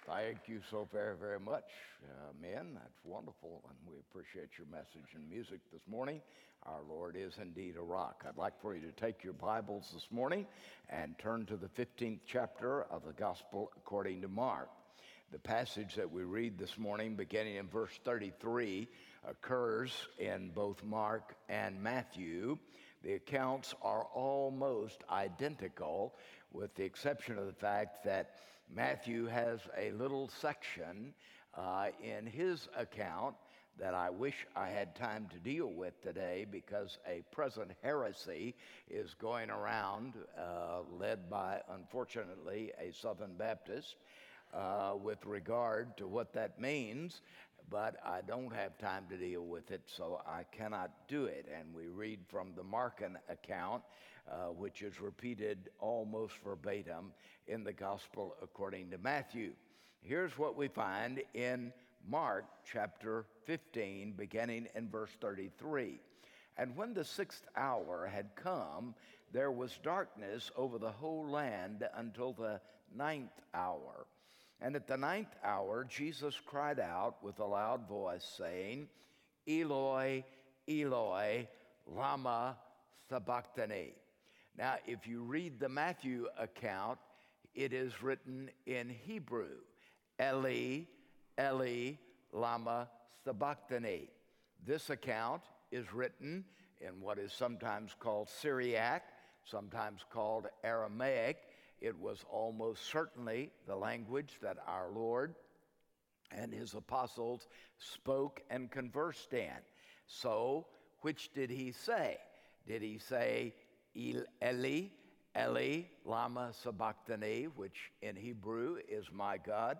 Thank you so very, very much, men. That's wonderful, and we appreciate your message and music this morning. Our Lord is indeed a rock. I'd like for you to take your Bibles this morning and turn to the 15th chapter of the Gospel according to Mark. The passage that we read this morning, beginning in verse 33, occurs in both Mark and Matthew. The accounts are almost identical, with the exception of the fact that Matthew has a little section in his account that I wish I had time to deal with today, because a present heresy is going around, led by, unfortunately, a Southern Baptist, with regard to what that means. But I don't have time to deal with it, so I cannot do it. And we read from the Markan account, which is repeated almost verbatim in the Gospel according to Matthew. Here's what we find in Mark chapter 15, beginning in verse 33. And when the 6th hour had come, there was darkness over the whole land until the 9th hour. And at the 9th hour, Jesus cried out with a loud voice, saying, Eloi, Eloi, lama sabachthani. Now, if you read the Matthew account, it is written in Hebrew, Eli, Eli, lama sabachthani. This account is written in what is sometimes called Syriac, sometimes called Aramaic. It was almost certainly the language that our Lord and his apostles spoke and conversed in. So, which did he say? Did he say, Eli, Eli, lama sabachthani, which in Hebrew is my God,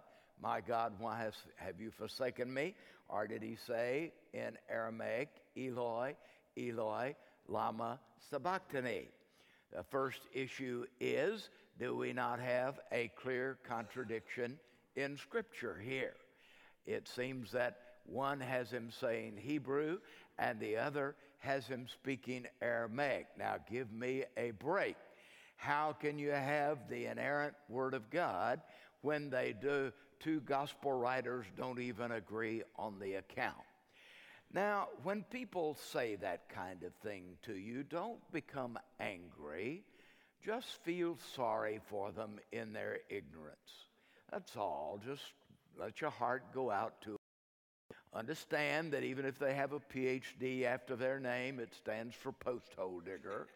why have you forsaken me? Or did he say in Aramaic, Eloi, Eloi, lama sabachthani? The first issue is, do we not have a clear contradiction in Scripture here? It seems that one has him saying Hebrew and the other has him speaking Aramaic. Now give me a break. How can you have the inerrant Word of God when two gospel writers don't even agree on the account? Now, when people say that kind of thing to you, don't become angry. Just feel sorry for them in their ignorance. That's all. Just let your heart go out to them. Understand that even if they have a PhD after their name, it stands for post-hole digger.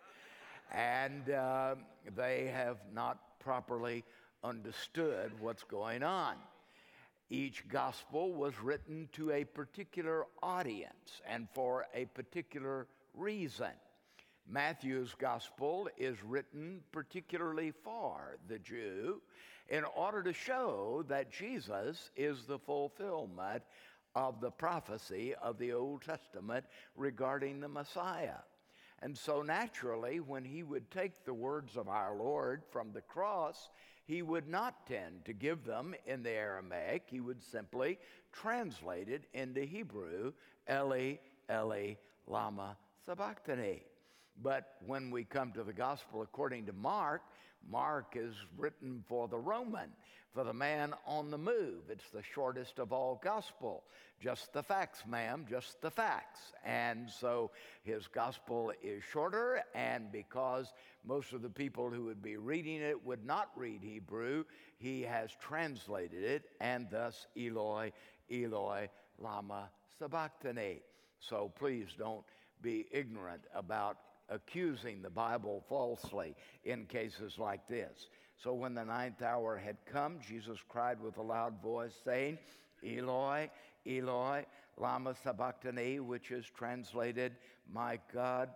And they have not properly understood what's going on. Each gospel was written to a particular audience and for a particular reason. Matthew's gospel is written particularly for the Jew in order to show that Jesus is the fulfillment of the prophecy of the Old Testament regarding the Messiah. And so naturally, when he would take the words of our Lord from the cross, he would not tend to give them in the Aramaic. He would simply translate it into Hebrew, Eli, Eli, lama sabachthani. But when we come to the gospel according to Mark, Mark is written for the Roman, for the man on the move. It's the shortest of all gospel. Just the facts, ma'am, just the facts. And so his gospel is shorter, and because most of the people who would be reading it would not read Hebrew, he has translated it, and thus Eloi, Eloi, lama sabachthani. So please don't be ignorant about accusing the Bible falsely in cases like this. So when the 9th hour had come, Jesus cried with a loud voice, saying, Eloi, Eloi, lama sabachthani, which is translated, my God,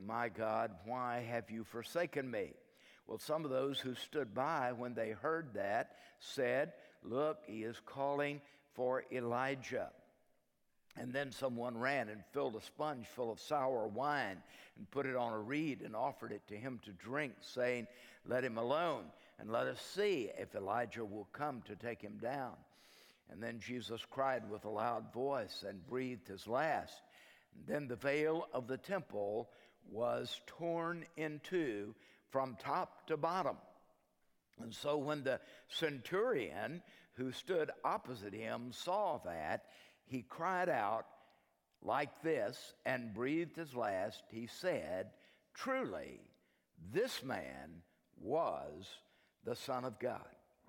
why have you forsaken me? Well, some of those who stood by when they heard that said, look, he is calling for Elijah. And then someone ran and filled a sponge full of sour wine and put it on a reed and offered it to him to drink, saying, let him alone, and let us see if Elijah will come to take him down. And then Jesus cried with a loud voice and breathed his last. And then the veil of the temple was torn in two from top to bottom. And so when the centurion who stood opposite him, saw that, he cried out like this and breathed his last. He said, "Truly, this man was the Son of God."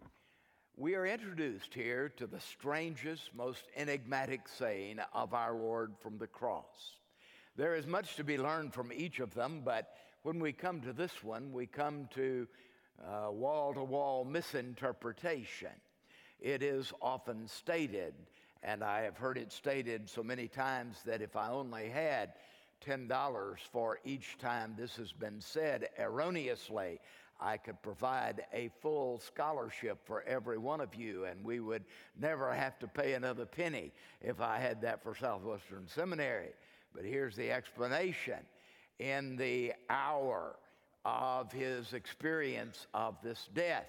We are introduced here to the strangest, most enigmatic saying of our Lord from the cross. There is much to be learned from each of them, but when we come to this one, we come to wall-to-wall misinterpretation. It is often stated, and I have heard it stated so many times, that if I only had $10 for each time this has been said erroneously, I could provide a full scholarship for every one of you, and we would never have to pay another penny if I had that for Southwestern Seminary. But here's the explanation. In the hour of his experience of this death,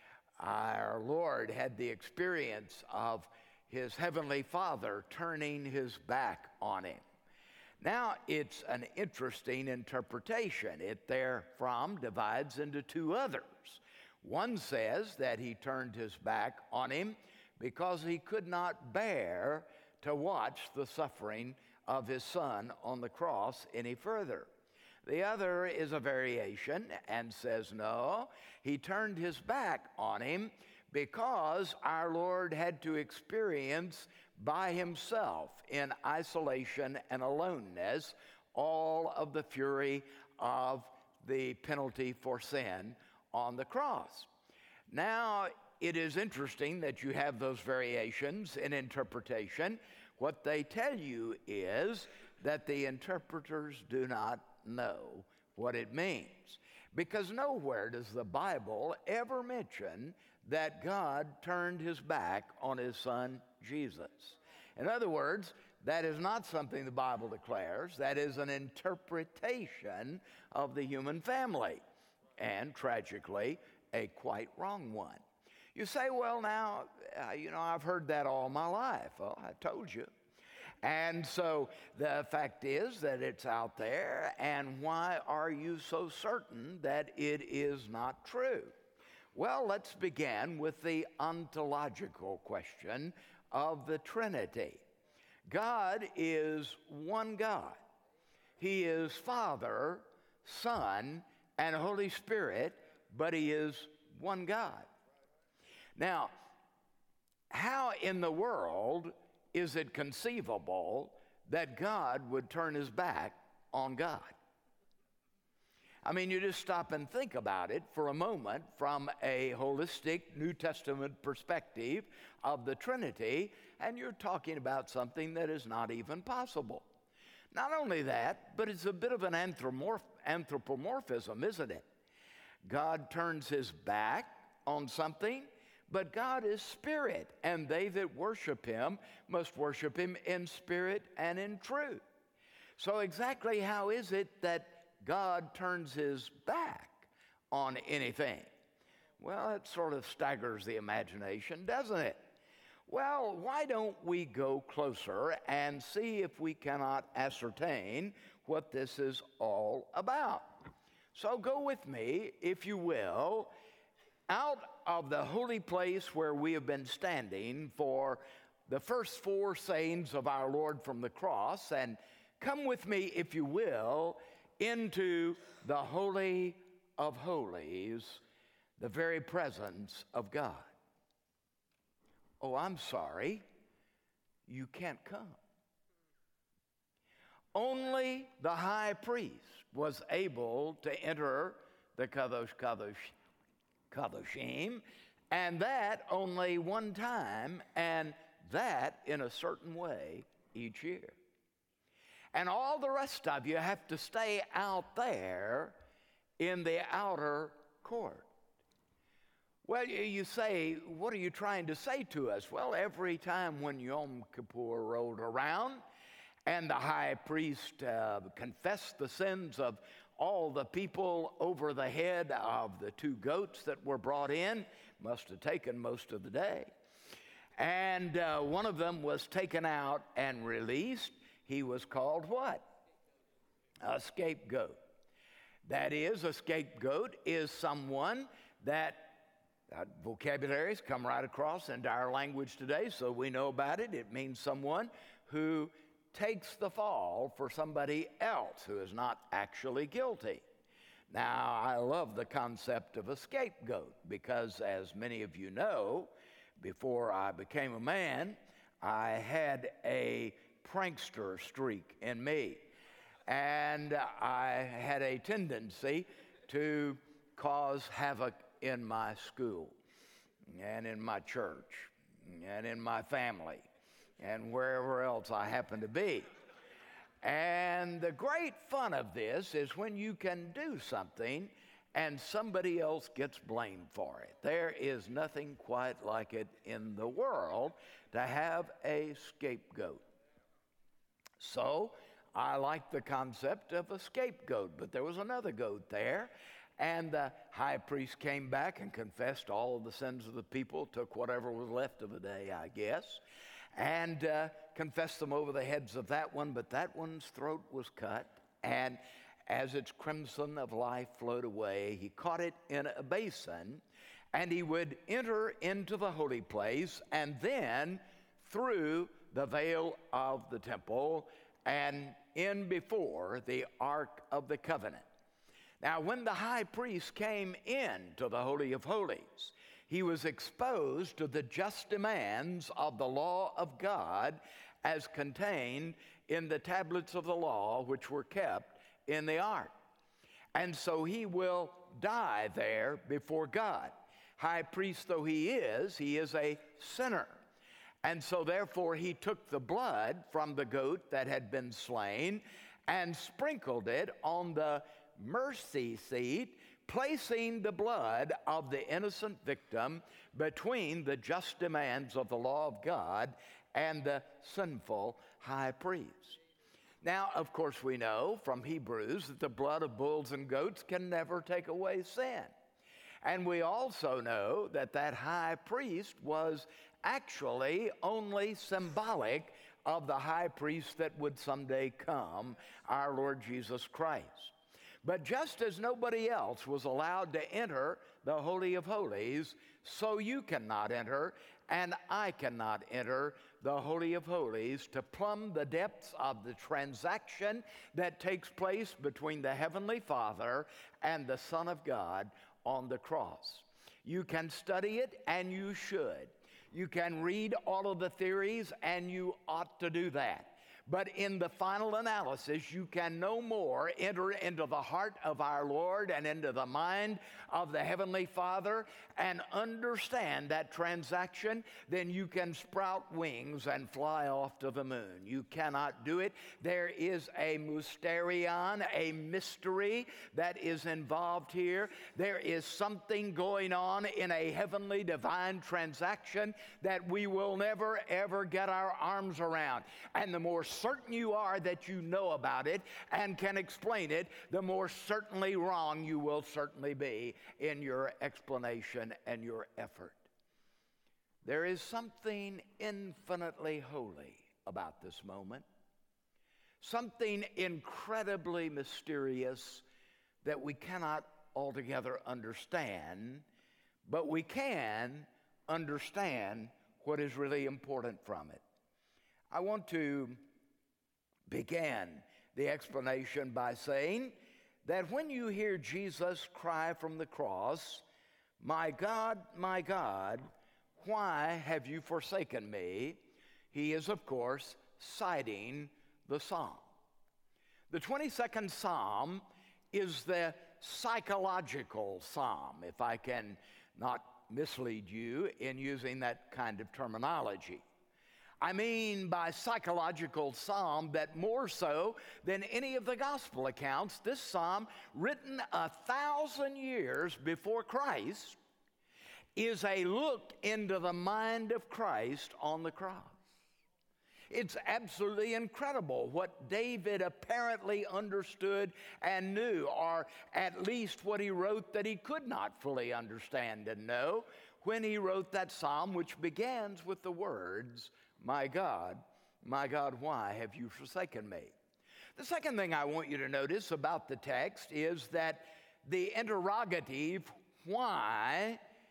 our Lord had the experience of his heavenly Father turning his back on him. Now, it's an interesting interpretation. It therefrom divides into two others. One says that he turned his back on him because he could not bear to watch the suffering of his Son on the cross any further. The other is a variation and says, no, he turned his back on him because our Lord had to experience by himself in isolation and aloneness all of the fury of the penalty for sin on the cross. Now, it is interesting that you have those variations in interpretation. What they tell you is that the interpreters do not know what it means, because nowhere does the Bible ever mention that God turned his back on his Son Jesus. In other words, that is not something the Bible declares. That is an interpretation of the human family, and tragically, a quite wrong one. You say, well, now, I've heard that all my life. Well, I told you. And so the fact is that it's out there, and why are you so certain that it is not true? Well, let's begin with the ontological question of the Trinity. God is one God. He is Father, Son, and Holy Spirit, but he is one God. Now, how in the world is it conceivable that God would turn his back on God? I mean, you just stop and think about it for a moment from a holistic New Testament perspective of the Trinity, and you're talking about something that is not even possible. Not only that, but it's a bit of an anthropomorphism, isn't it? God turns his back on something, but God is spirit, and they that worship him must worship him in spirit and in truth. So exactly how is it that God turns his back on anything? Well, it sort of staggers the imagination, doesn't it? Well, why don't we go closer and see if we cannot ascertain what this is all about? So go with me, if you will, out of the holy place where we have been standing for the first four sayings of our Lord from the cross, and come with me, if you will, into the Holy of Holies, the very presence of God. Oh, I'm sorry, you can't come. Only the high priest was able to enter the Kadosh Kadoshim, and that only one time, and that in a certain way each year. And all the rest of you have to stay out there in the outer court. Well, you say, what are you trying to say to us? Well, every time when Yom Kippur rolled around and the high priest confessed the sins of all the people over the head of the two goats that were brought in, must have taken most of the day. And one of them was taken out and released. He was called what? A scapegoat. That is, a scapegoat is someone that That vocabulary's come right across into our language today, so we know about it. It means someone who takes the fall for somebody else who is not actually guilty. Now, I love the concept of a scapegoat because, as many of you know, before I became a man, I had a prankster streak in me. And I had a tendency to cause havoc in my school and in my church and in my family and wherever else I happen to be. And the great fun of this is when you can do something and somebody else gets blamed for it. There is nothing quite like it in the world to have a scapegoat. So I like the concept of a scapegoat, but there was another goat there. And the high priest came back and confessed all of the sins of the people, took whatever was left of the day, I guess, and confessed them over the heads of that one, but that one's throat was cut, and as its crimson of life flowed away, he caught it in a basin, and he would enter into the holy place, and then through the veil of the temple, and in before the Ark of the Covenant. Now, when the high priest came into the Holy of Holies, he was exposed to the just demands of the law of God as contained in the tablets of the law which were kept in the ark. And so he will die there before God. High priest though he is a sinner. And so therefore he took the blood from the goat that had been slain and sprinkled it on the mercy seat, placing the blood of the innocent victim between the just demands of the law of God and the sinful high priest. Now, of course, we know from Hebrews that the blood of bulls and goats can never take away sin. And we also know that that high priest was actually only symbolic of the high priest that would someday come, our Lord Jesus Christ. But just as nobody else was allowed to enter the Holy of Holies, so you cannot enter and I cannot enter the Holy of Holies to plumb the depths of the transaction that takes place between the Heavenly Father and the Son of God on the cross. You can study it, and you should. You can read all of the theories, and you ought to do that. But in the final analysis, you can no more enter into the heart of our Lord and into the mind of the Heavenly Father and understand that transaction than you can sprout wings and fly off to the moon. You cannot do it. There is a mysterion, a mystery that is involved here. There is something going on in a heavenly divine transaction that we will never ever get our arms around. And the more certain you are that you know about it and can explain it, the more certainly wrong you will certainly be in your explanation and your effort. There is something infinitely holy about this moment, something incredibly mysterious that we cannot altogether understand, but we can understand what is really important from it. I want to begin the explanation by saying that when you hear Jesus cry from the cross, my God, why have you forsaken me?" he is, of course, citing the Psalm. The 22nd Psalm is the psychological psalm, if I can not mislead you in using that kind of terminology. I mean by psychological psalm that more so than any of the gospel accounts, this psalm, written 1,000 years before Christ, is a look into the mind of Christ on the cross. It's absolutely incredible what David apparently understood and knew, or at least what he wrote that he could not fully understand and know when he wrote that psalm, which begins with the words, my God, why have you forsaken me?" The second thing I want you to notice about the text is that the interrogative, why,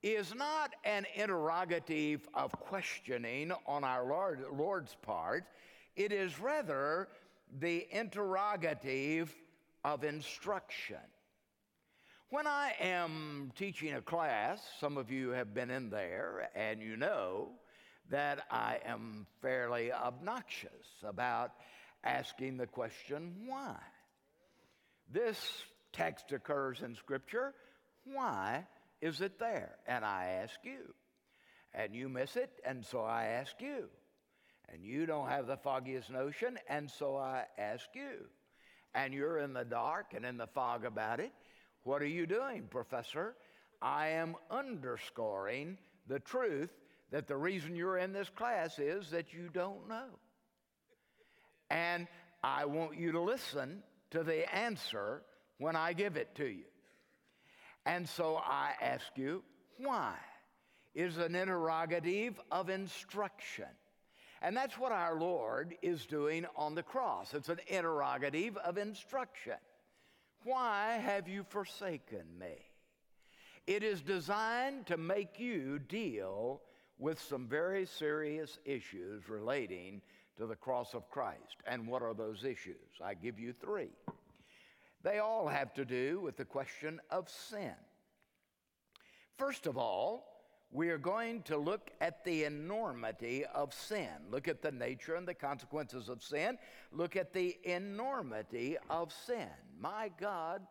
is not an interrogative of questioning on our Lord's part. It is rather the interrogative of instruction. When I am teaching a class, some of you have been in there, and you know that I am fairly obnoxious about asking the question, why? This text occurs in Scripture. Why is it there? And I ask you. And you miss it, and so I ask you. And you don't have the foggiest notion, and so I ask you. And you're in the dark and in the fog about it. What are you doing, Professor? I am underscoring the truth that the reason you're in this class is that you don't know. And I want you to listen to the answer when I give it to you. And so I ask you, why? Is an interrogative of instruction. And that's what our Lord is doing on the cross. It's an interrogative of instruction. Why have you forsaken me? It is designed to make you deal with some very serious issues relating to the cross of Christ. And what are those issues? I give you three. They all have to do with the question of sin. First of all, we are going to look at the enormity of sin. Look at the nature and the consequences of sin. Look at the enormity of sin. My God,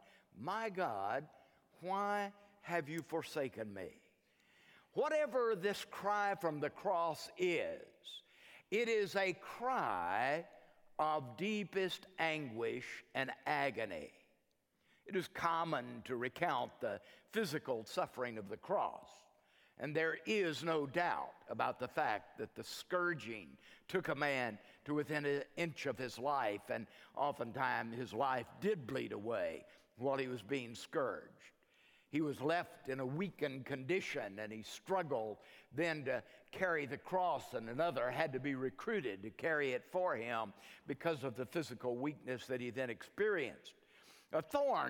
why have you forsaken me? Whatever this cry from the cross is, it is a cry of deepest anguish and agony. It is common to recount the physical suffering of the cross. And there is no doubt about the fact that the scourging took a man to within an inch of his life, and oftentimes his life did bleed away while he was being scourged. He was left in a weakened condition, and he struggled then to carry the cross, and another had to be recruited to carry it for him because of the physical weakness that he then experienced. A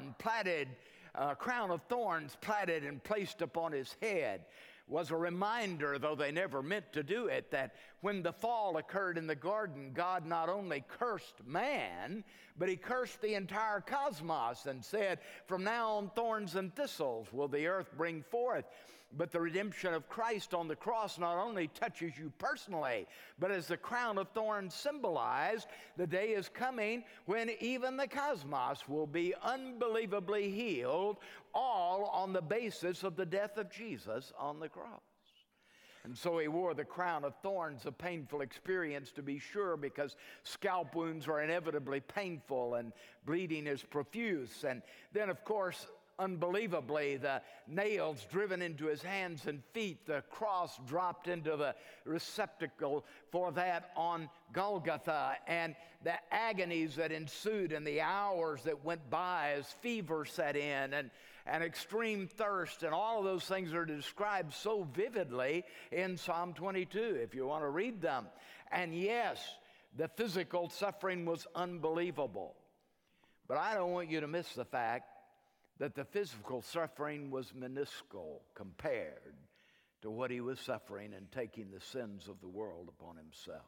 crown of thorns platted and placed upon his head was a reminder, though they never meant to do it, that when the fall occurred in the garden, God not only cursed man, but he cursed the entire cosmos and said, from now on thorns and thistles will the earth bring forth. But the redemption of Christ on the cross not only touches you personally, but as the crown of thorns symbolized, the day is coming when even the cosmos will be unbelievably healed, all on the basis of the death of Jesus on the cross. And so he wore the crown of thorns, a painful experience to be sure, because scalp wounds are inevitably painful and bleeding is profuse. And then, of course, unbelievably, the nails driven into his hands and feet, the cross dropped into the receptacle for that on Golgotha, and the agonies that ensued and the hours that went by as fever set in and extreme thirst, and all of those things are described so vividly in Psalm 22, if you want to read them. And yes, the physical suffering was unbelievable. But I don't want you to miss the fact that the physical suffering was minuscule compared to what he was suffering and taking the sins of the world upon himself.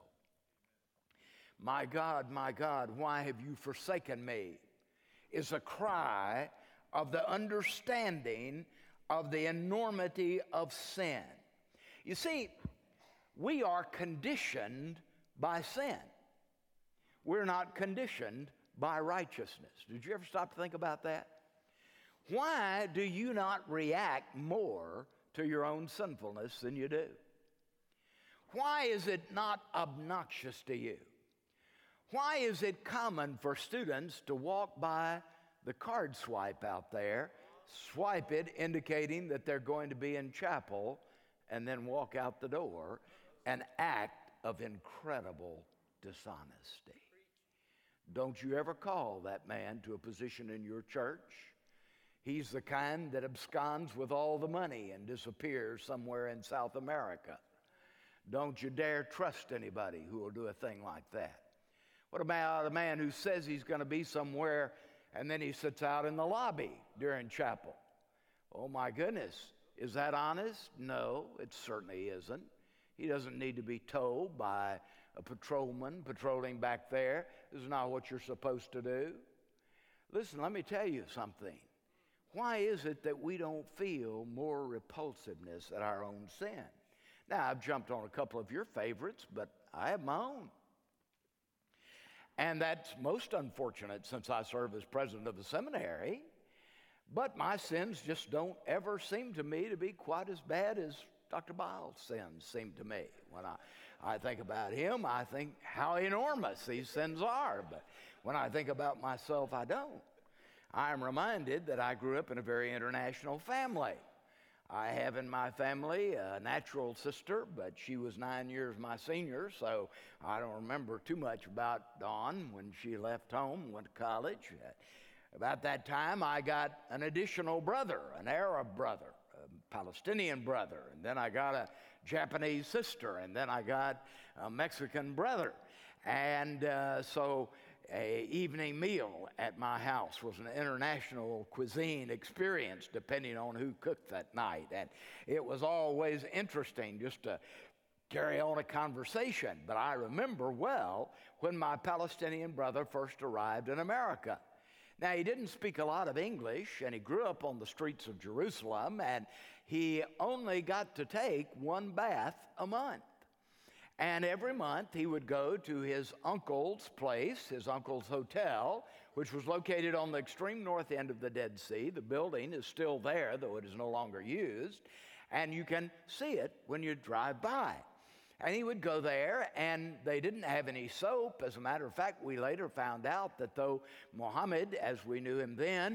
My God, why have you forsaken me? Is a cry of the understanding of the enormity of sin. You see, we are conditioned by sin. We're not conditioned by righteousness. Did you ever stop to think about that? Why do you not react more to your own sinfulness than you do? Why is it not obnoxious to you? Why is it common for students to walk by the card swipe out there, swipe it indicating that they're going to be in chapel, and then walk out the door, an act of incredible dishonesty? Don't you ever call that man to a position in your church. He's the kind that absconds with all the money and disappears somewhere in South America. Don't you dare trust anybody who will do a thing like that. What about a man who says he's going to be somewhere and then he sits out in the lobby during chapel? Oh my goodness, Is that honest? No, it certainly isn't. He doesn't need to be told by a patrolman patrolling back there, this is not what you're supposed to do. Listen, let me tell you something. Why is it that we don't feel more repulsiveness at our own sin? Now, I've jumped on a couple of your favorites, but I have my own. And that's most unfortunate since I serve as president of the seminary. But my sins just don't ever seem to me to be quite as bad as Dr. Biles' sins seem to me. When I think about him, I think how enormous these sins are. But when I think about myself, I don't. I am reminded that I grew up in a very international family. I have in my family a natural sister, but she was 9 years my senior, so I don't remember too much about Dawn when she left home, went to college. About that time, I got an additional brother, an Arab brother, a Palestinian brother, and then I got a Japanese sister, and then I got a Mexican brother. And so an evening meal at my house was an international cuisine experience, depending on who cooked that night. And it was always interesting just to carry on a conversation. But I remember well when my Palestinian brother first arrived in America. Now, he didn't speak a lot of English, and he grew up on the streets of Jerusalem, and he only got to take one bath a month. And every month he would go to his uncle's place, his uncle's hotel, which was located on the extreme north end of the Dead Sea. The building is still there, though it is no longer used, and you can see it when you drive by. And he would go there, and they didn't have any soap. As a matter of fact, we later found out that though Muhammad, as we knew him then,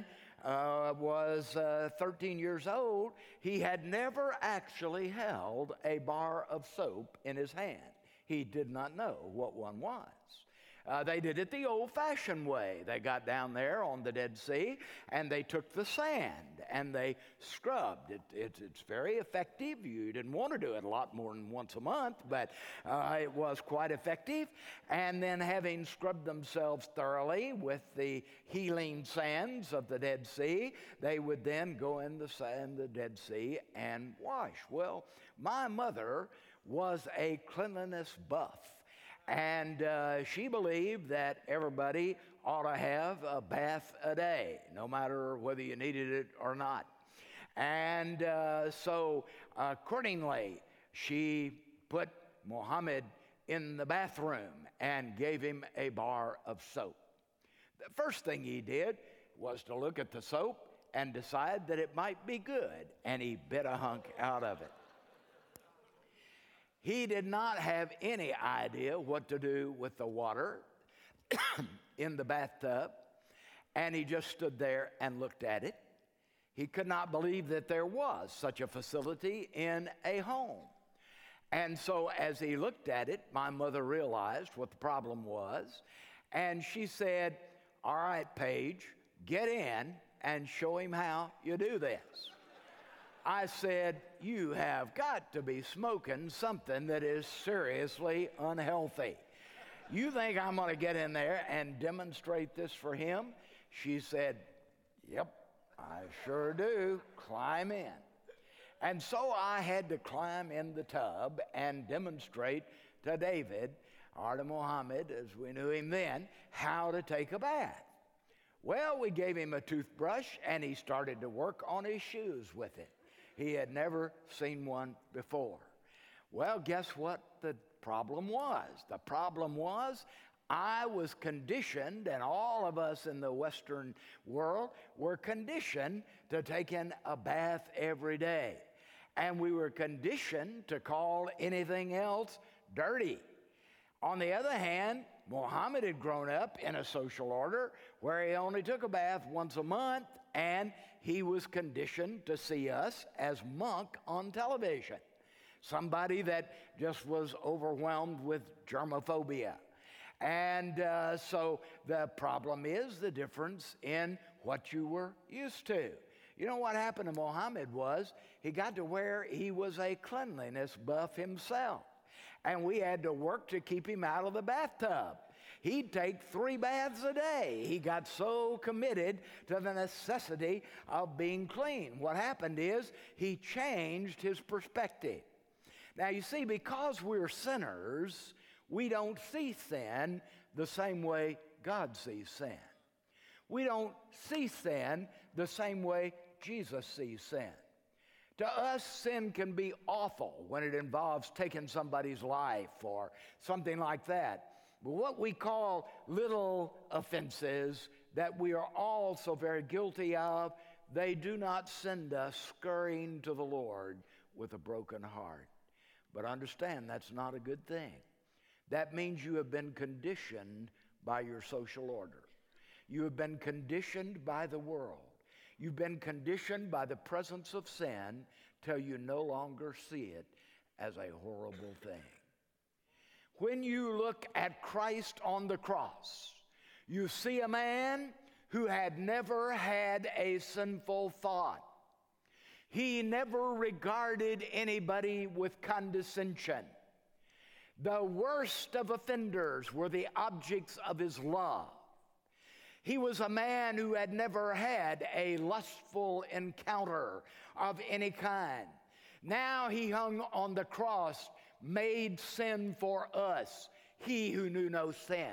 was 13 years old, he had never actually held a bar of soap in his hand. He did not know what one was. They did it the old-fashioned way. They got down there on the Dead Sea, and they took the sand, and they scrubbed. It's very effective. You didn't want to do it a lot more than once a month, but it was quite effective. And then having scrubbed themselves thoroughly with the healing sands of the Dead Sea, they would then go in the Dead Sea and wash. Well, my mother was a cleanliness buff. And she believed that everybody ought to have a bath a day, no matter whether you needed it or not. And so accordingly, she put Muhammad in the bathroom and gave him a bar of soap. The first thing he did was to look at the soap and decide that it might be good, and he bit a hunk out of it. He did not have any idea what to do with the water in the bathtub, and he just stood there and looked at it. He could not believe that there was such a facility in a home. And so as he looked at it, my mother realized what the problem was, and she said, "All right, Paige, get in and show him how you do this." I said, "You have got to be smoking something that is seriously unhealthy. You think I'm going to get in there and demonstrate this for him?" She said, "Yep, I sure do. Climb in." And so I had to climb in the tub and demonstrate to David, or to Muhammad, as we knew him then, how to take a bath. Well, we gave him a toothbrush, and he started to work on his shoes with it. He had never seen one before. Well, guess what the problem was? The problem was I was conditioned, and all of us in the Western world were conditioned to take in a bath every day. And we were conditioned to call anything else dirty. On the other hand, Muhammad had grown up in a social order where he only took a bath once a month, and he was conditioned to see us as monk on television, somebody that just was overwhelmed with germophobia. And so the problem is the difference in what you were used to. You know what happened to Muhammad was he got to where he was a cleanliness buff himself, and we had to work to keep him out of the bathtub. he'd take 3 baths a day. He got so committed to the necessity of being clean. What happened is he changed his perspective. Now, you see, because we're sinners, we don't see sin the same way God sees sin. We don't see sin the same way Jesus sees sin. To us, sin can be awful when it involves taking somebody's life or something like that. But what we call little offenses that we are all so very guilty of, they do not send us scurrying to the Lord with a broken heart. But understand, that's not a good thing. That means you have been conditioned by your social order. You have been conditioned by the world. You've been conditioned by the presence of sin till you no longer see it as a horrible thing. When you look at Christ on the cross, you see a man who had never had a sinful thought. He never regarded anybody with condescension. The worst of offenders were the objects of his love. He was a man who had never had a lustful encounter of any kind. Now he hung on the cross, made sin for us, he who knew no sin.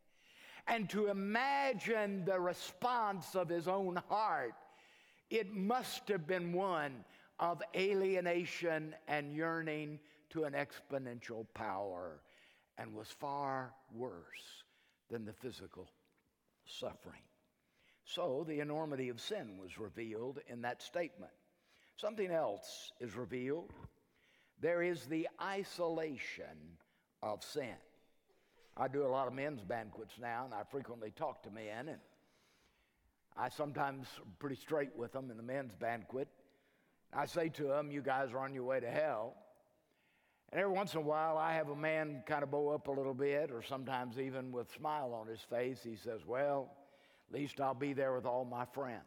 And to imagine the response of his own heart, it must have been one of alienation and yearning to an exponential power, and was far worse than the physical suffering. So the enormity of sin was revealed in that statement. Something else is revealed. There is the isolation of sin. I do a lot of men's banquets now, and I frequently talk to men, and I sometimes am pretty straight with them in the men's banquet. I say to them, you guys are on your way to hell. And every once in a while, I have a man kind of bow up a little bit, or sometimes even with a smile on his face. He says, well, at least I'll be there with all my friends.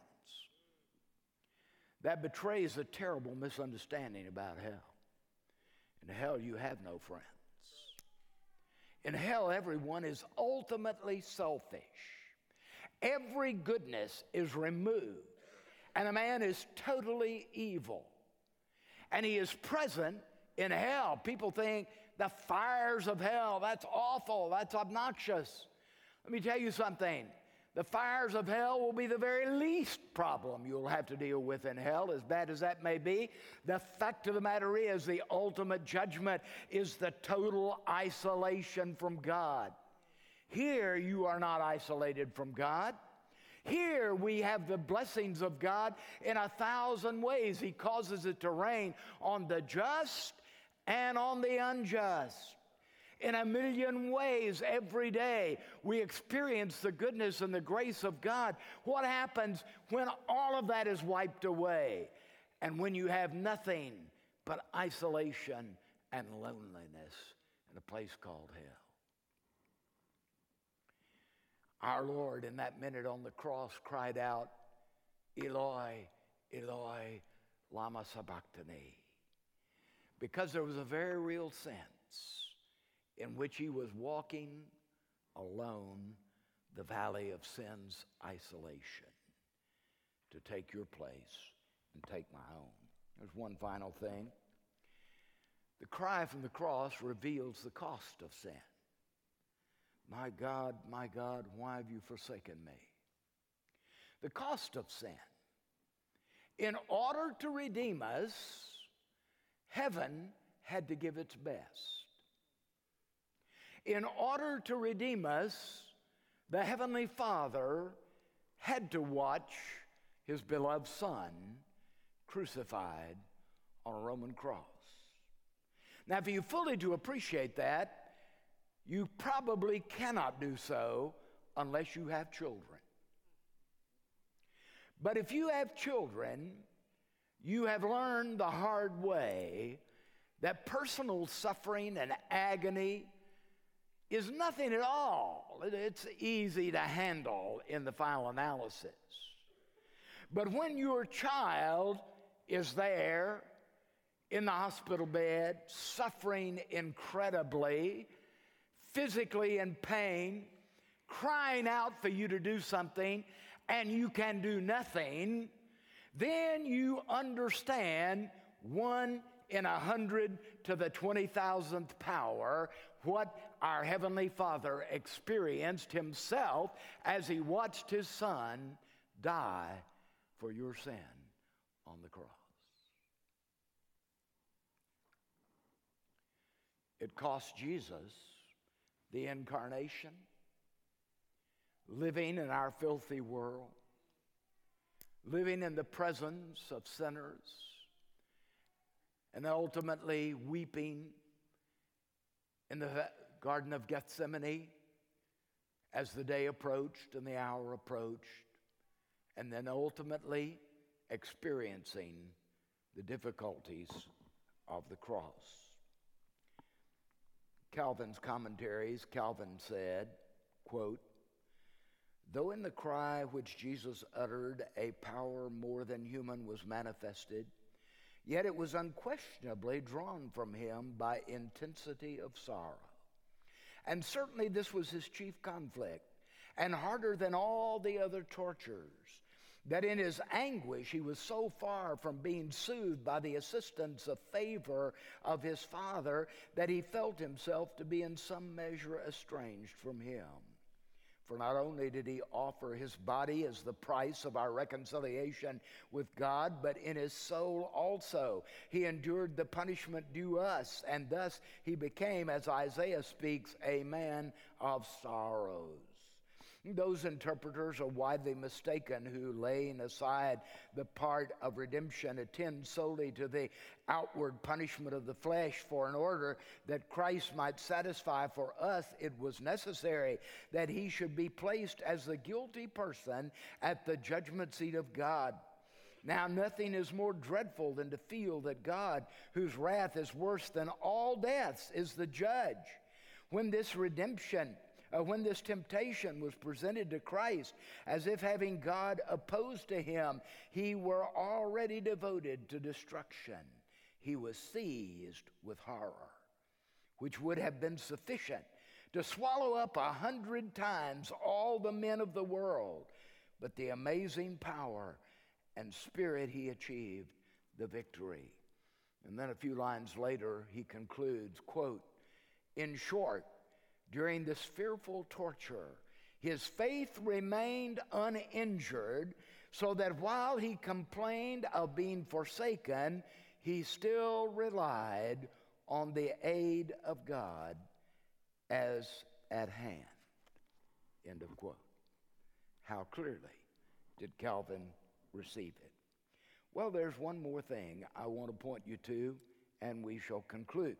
That betrays a terrible misunderstanding about hell. In hell, you have no friends. In hell, everyone is ultimately selfish. Every goodness is removed, and a man is totally evil. And he is present in hell. People think the fires of hell, that's awful, that's obnoxious. Let me tell you something. The fires of hell will be the very least problem you'll have to deal with in hell, as bad as that may be. The fact of the matter is, the ultimate judgment is the total isolation from God. Here you are not isolated from God. Here we have the blessings of God in 1,000 ways. He causes it to rain on the just and on the unjust. In 1,000,000 ways every day, we experience the goodness and the grace of God. What happens when all of that is wiped away and when you have nothing but isolation and loneliness in a place called hell? Our Lord, in that minute on the cross, cried out, Eloi, Eloi, lama sabachthani. Because there was a very real sense in which he was walking alone the valley of sin's isolation to take your place and take my own. There's one final thing. The cry from the cross reveals the cost of sin. My God, why have you forsaken me? The cost of sin. In order to redeem us, heaven had to give its best. In order to redeem us, the Heavenly Father had to watch his beloved Son crucified on a Roman cross. Now, for you fully to appreciate that, you probably cannot do so unless you have children. But if you have children, you have learned the hard way that personal suffering and agony is nothing at all. It's easy to handle in the final analysis. But when your child is there in the hospital bed, suffering incredibly, physically in pain, crying out for you to do something and you can do nothing, then you understand 1 in 100 to the 20,000th power what our Heavenly Father experienced himself as he watched his Son die for your sin on the cross. It cost Jesus the incarnation, living in our filthy world, living in the presence of sinners, and ultimately weeping in the Garden of Gethsemane as the day approached and the hour approached, and then ultimately experiencing the difficulties of the cross. Calvin's commentaries, Calvin said, quote, "Though in the cry which Jesus uttered a power more than human was manifested, yet it was unquestionably drawn from him by intensity of sorrow. And certainly this was his chief conflict, and harder than all the other tortures, that in his anguish he was so far from being soothed by the assistance of favor of his Father that he felt himself to be in some measure estranged from him. For not only did he offer his body as the price of our reconciliation with God, but in his soul also he endured the punishment due us, and thus he became, as Isaiah speaks, a man of sorrows." Those interpreters are widely mistaken who, laying aside the part of redemption, attend solely to the outward punishment of the flesh, for in order that Christ might satisfy for us, it was necessary that he should be placed as the guilty person at the judgment seat of God. Now, nothing is more dreadful than to feel that God, whose wrath is worse than all deaths, is the judge. When this temptation was presented to Christ, as if having God opposed to him, he were already devoted to destruction. He was seized with horror, which would have been sufficient to swallow up 100 times all the men of the world. But the amazing power and spirit he achieved the victory. And then a few lines later, he concludes, quote, "In short, during this fearful torture, his faith remained uninjured, so that while he complained of being forsaken, he still relied on the aid of God as at hand." End of quote. How clearly did Calvin receive it? Well, there's one more thing I want to point you to, and we shall conclude.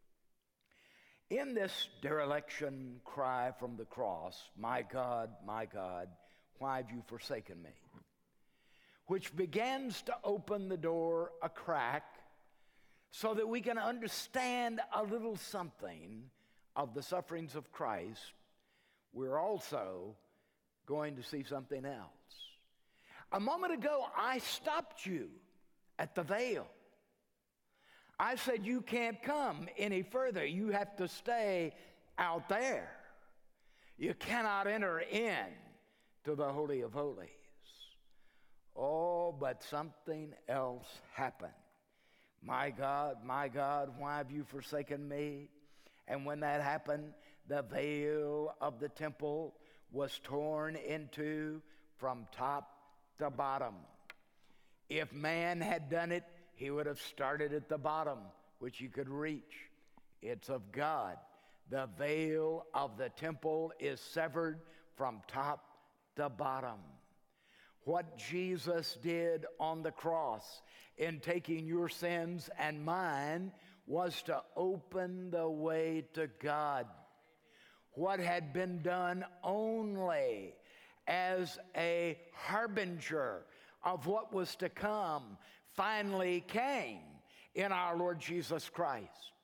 In this dereliction cry from the cross, my God, why have you forsaken me?" which begins to open the door a crack so that we can understand a little something of the sufferings of Christ, we're also going to see something else. A moment ago, I stopped you at the veil. I said, you can't come any further. You have to stay out there. You cannot enter in to the Holy of Holies. Oh, but something else happened. My God, why have you forsaken me? And when that happened, the veil of the temple was torn in two from top to bottom. If man had done it, he would have started at the bottom, which he could reach. It's of God. The veil of the temple is severed from top to bottom. What Jesus did on the cross in taking your sins and mine was to open the way to God. What had been done only as a harbinger of what was to come finally came in our Lord Jesus Christ.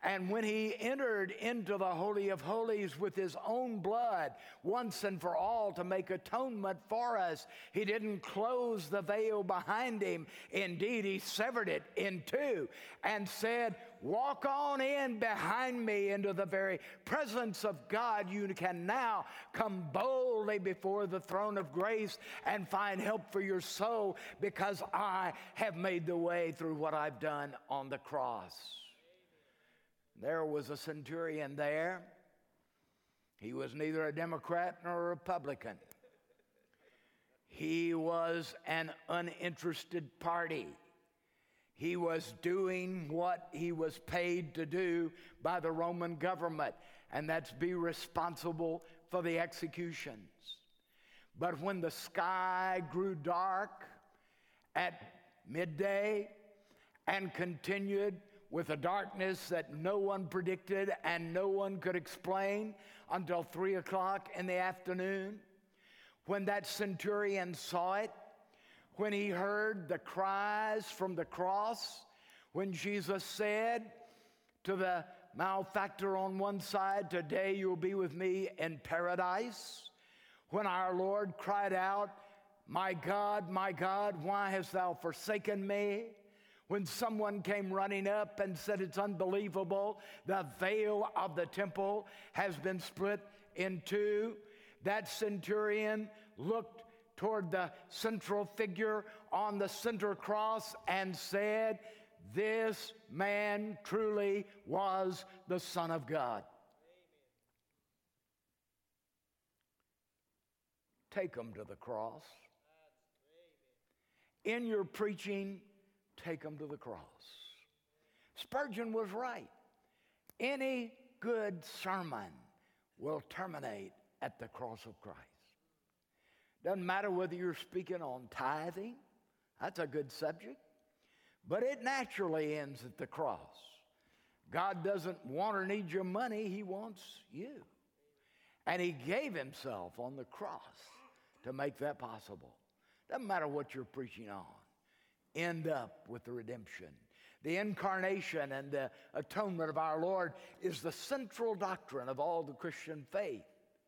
And when he entered into the Holy of Holies with his own blood once and for all to make atonement for us, he didn't close the veil behind him. Indeed, he severed it in two and said, walk on in behind me into the very presence of God. You can now come boldly before the throne of grace and find help for your soul, because I have made the way through what I've done on the cross. There was a centurion there. He was neither a Democrat nor a Republican. He was an uninterested party. He was doing what he was paid to do by the Roman government, and that's be responsible for the executions. But when the sky grew dark at midday and continued with a darkness that no one predicted and no one could explain until 3 o'clock in the afternoon, when that centurion saw it, when he heard the cries from the cross, when Jesus said to the malefactor on one side, today you'll be with me in paradise, when our Lord cried out, my God, why hast thou forsaken me? When someone came running up and said, it's unbelievable, the veil of the temple has been split in two, that centurion looked toward the central figure on the center cross and said, this man truly was the Son of God. Amen. Take them to the cross. In your preaching, take them to the cross. Spurgeon was right. Any good sermon will terminate at the cross of Christ. Doesn't matter whether you're speaking on tithing, that's a good subject, but it naturally ends at the cross. God doesn't want or need your money, he wants you. And he gave himself on the cross to make that possible. Doesn't matter what you're preaching on. End up with the redemption. The incarnation and the atonement of our Lord is the central doctrine of all the Christian faith.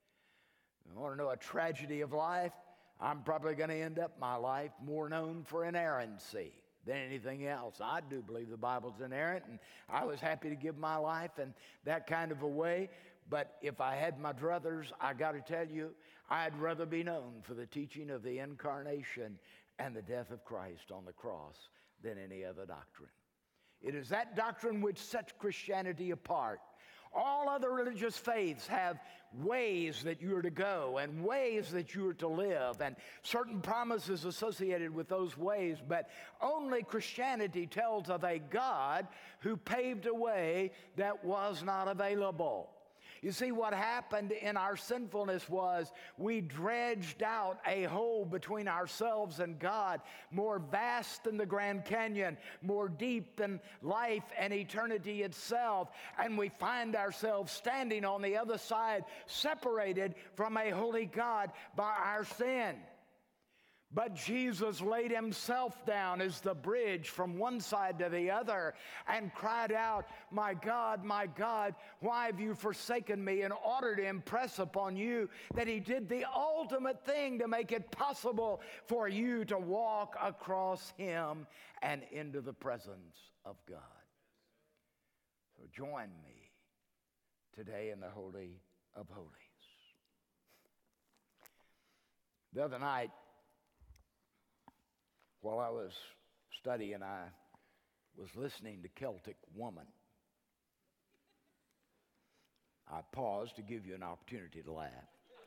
You want to know a tragedy of life? I'm probably going to end up my life more known for inerrancy than anything else. I do believe the Bible's inerrant, and I was happy to give my life in that kind of a way. But if I had my druthers, I got to tell you, I'd rather be known for the teaching of the incarnation and the death of Christ on the cross than any other doctrine. It is that doctrine which sets Christianity apart. All other religious faiths have ways that you are to go and ways that you are to live and certain promises associated with those ways, but only Christianity tells of a God who paved a way that was not available. You see, what happened in our sinfulness was we dredged out a hole between ourselves and God, more vast than the Grand Canyon, more deep than life and eternity itself. And we find ourselves standing on the other side, separated from a holy God by our sin. But Jesus laid himself down as the bridge from one side to the other and cried out, my God, why have you forsaken me?" in order to impress upon you that he did the ultimate thing to make it possible for you to walk across him and into the presence of God. So join me today in the Holy of Holies. The other night, while I was studying, I was listening to Celtic Woman. I paused to give you an opportunity to laugh.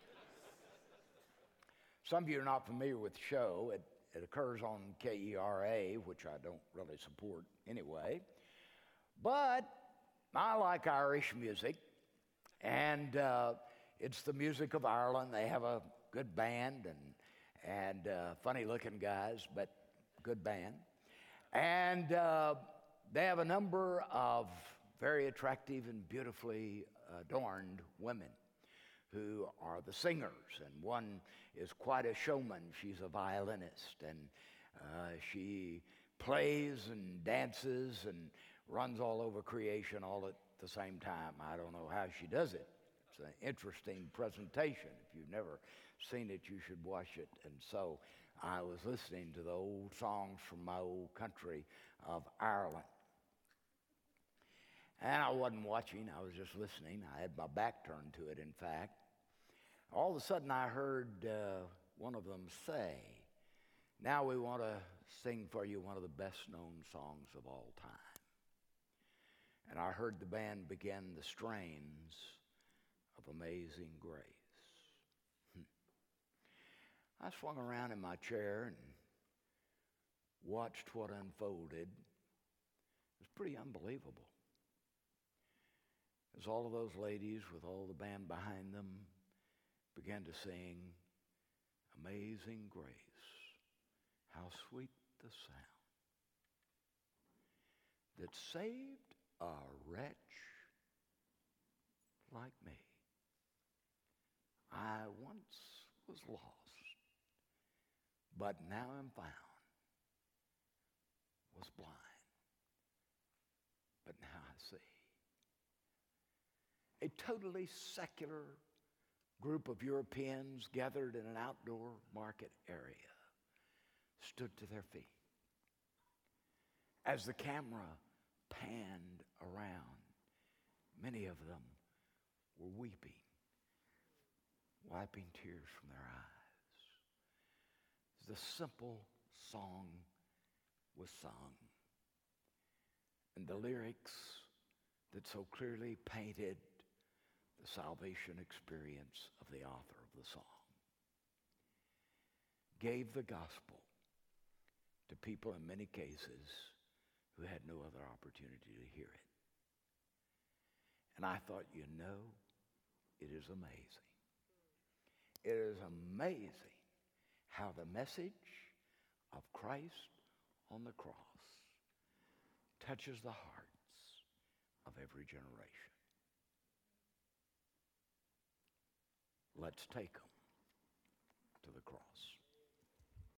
Some of you are not familiar with the show. It occurs on KERA, which I don't really support anyway. But I like Irish music, and it's the music of Ireland. They have a good band and funny-looking guys, but good band. And they have a number of very attractive and beautifully adorned women who are the singers. And one is quite a showman. She's a violinist, and she plays and dances and runs all over creation all at the same time. I don't know how she does it. It's an interesting presentation. If you've never seen it, you should watch it. And so I was listening to the old songs from my old country of Ireland. And I wasn't watching, I was just listening. I had my back turned to it, in fact. All of a sudden, I heard one of them say, "Now we want to sing for you one of the best-known songs of all time." And I heard the band begin the strains of Amazing Grace. I swung around in my chair and watched what unfolded. It was pretty unbelievable. As all of those ladies with all the band behind them began to sing, "Amazing Grace, how sweet the sound that saved a wretch like me. I once was lost, but now am found, was blind, but now I see." A totally secular group of Europeans gathered in an outdoor market area stood to their feet. As the camera panned around, many of them were weeping, wiping tears from their eyes. The simple song was sung, and the lyrics that so clearly painted the salvation experience of the author of the song gave the gospel to people in many cases who had no other opportunity to hear it. And I thought, it is amazing. It is amazing how the message of Christ on the cross touches the hearts of every generation. Let's take them to the cross.